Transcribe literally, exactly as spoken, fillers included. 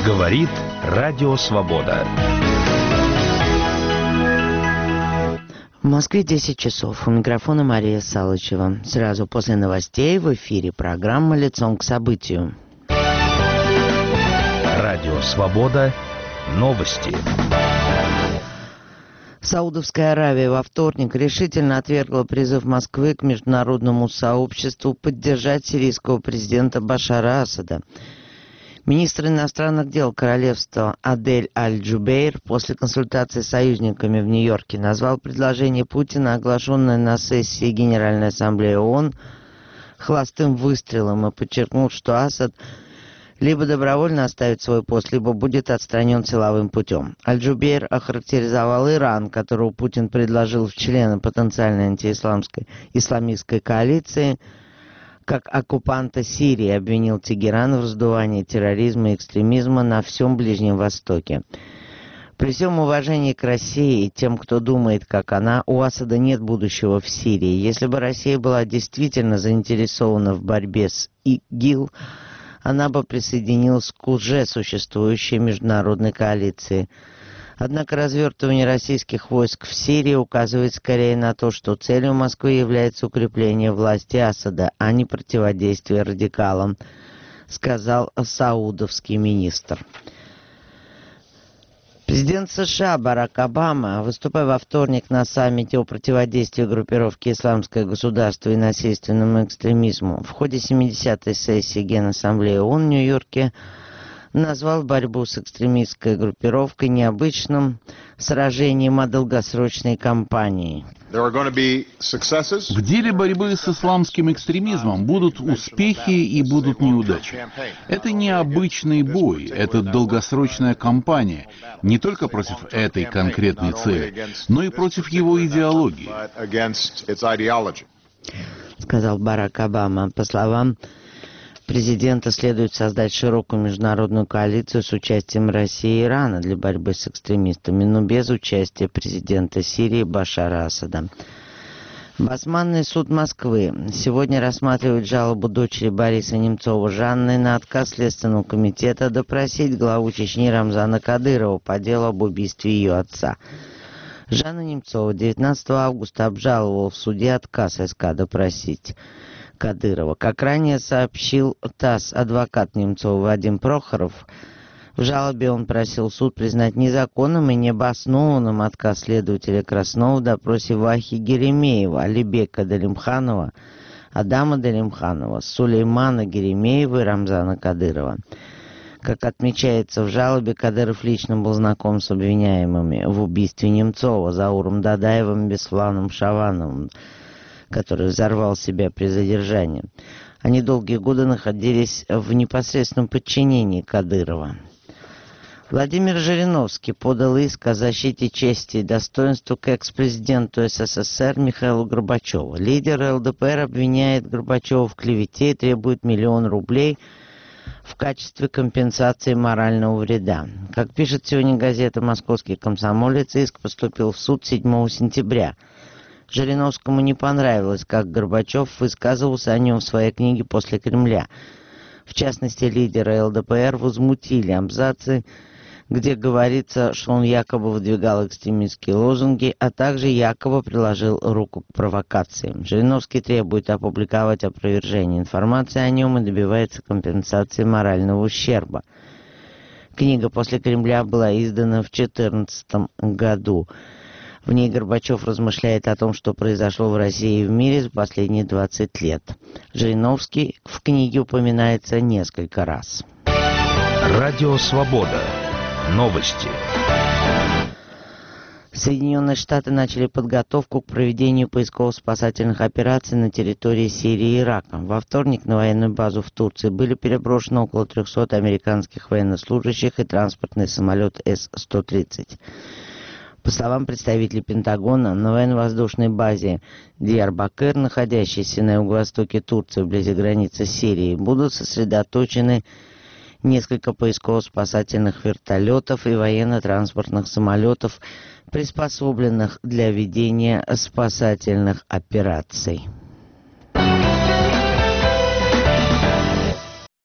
Говорит Радио Свобода. В Москве десять часов. У микрофона Мария Салычева. Сразу после новостей в эфире программа «Лицом к событию». Радио Свобода. Новости. Саудовская Аравия во вторник решительно отвергла призыв Москвы к международному сообществу поддержать сирийского президента Башара Асада. Министр иностранных дел королевства Адель Аль-Джубейр после консультации с союзниками в Нью-Йорке назвал предложение Путина, оглашенное на сессии Генеральной Ассамблеи ООН, холостым выстрелом и подчеркнул, что Асад либо добровольно оставит свой пост, либо будет отстранен силовым путем. Аль-Джубейр охарактеризовал Иран, которого Путин предложил в члены потенциальной антиисламской исламистской коалиции, как оккупанта Сирии, обвинил Тегеран в раздувании терроризма и экстремизма на всем Ближнем Востоке. При всем уважении к России и тем, кто думает, как она, у Асада нет будущего в Сирии. Если бы Россия была действительно заинтересована в борьбе с ИГИЛ, она бы присоединилась к уже существующей международной коалиции. Однако развертывание российских войск в Сирии указывает скорее на то, что целью Москвы является укрепление власти Асада, а не противодействие радикалам, сказал саудовский министр. Президент США Барак Обама, выступая во вторник на саммите о противодействии группировке «Исламское государство» и насильственному экстремизму в ходе семидесятой сессии Генассамблеи ООН в Нью-Йорке, назвал борьбу с экстремистской группировкой необычным сражением, а долгосрочной кампанией. В деле борьбы с исламским экстремизмом будут успехи и будут неудачи. Это не обычный бой, это долгосрочная кампания, не только против этой конкретной цели, но и против его идеологии, сказал Барак Обама. По словам президента, следует создать широкую международную коалицию с участием России и Ирана для борьбы с экстремистами, но без участия президента Сирии Башара Асада. Басманный суд Москвы сегодня рассматривает жалобу дочери Бориса Немцова Жанны на отказ Следственного комитета допросить главу Чечни Рамзана Кадырова по делу об убийстве ее отца. Жанна Немцова девятнадцатого августа обжаловала в суде отказ СК допросить Кадырова. Как ранее сообщил ТАСС адвокат Немцова Вадим Прохоров, в жалобе он просил суд признать незаконным и необоснованным отказ следователя Краснова в допросе Вахи Геремеева, Алибека Далимханова, Адама Далимханова, Сулеймана Геремеева и Рамзана Кадырова. Как отмечается в жалобе, Кадыров лично был знаком с обвиняемыми в убийстве Немцова, Зауром Дадаевым и Бесланом Шавановым, который взорвал себя при задержании. Они долгие годы находились в непосредственном подчинении Кадырова. Владимир Жириновский подал иск о защите чести и достоинства к экс-президенту СССР Михаилу Горбачеву. Лидер ЛДПР обвиняет Горбачева в клевете и требует миллион рублей в качестве компенсации морального вреда. Как пишет сегодня газета «Московский комсомолец», иск поступил в суд седьмого сентября. Жириновскому не понравилось, как Горбачев высказывался о нем в своей книге «После Кремля». В частности, лидера ЛДПР возмутили абзацы, где говорится, что он якобы выдвигал экстремистские лозунги, а также якобы приложил руку к провокациям. Жириновский требует опубликовать опровержение информации о нем и добивается компенсации морального ущерба. Книга «После Кремля» была издана в две тысячи четырнадцатом году. В ней Горбачев размышляет о том, что произошло в России и в мире за последние двадцать лет. Жириновский в книге упоминается несколько раз. Радио Свобода. Новости. Соединенные Штаты начали подготовку к проведению поисково-спасательных операций на территории Сирии и Ирака. Во вторник на военную базу в Турции были переброшены около трехсот американских военнослужащих и транспортный самолет Эс сто тридцать. По словам представителей Пентагона, на военно-воздушной базе Диярбакыр, находящейся на юго-востоке Турции, вблизи границы Сирии, будут сосредоточены несколько поисково-спасательных вертолетов и военно-транспортных самолетов, приспособленных для ведения спасательных операций.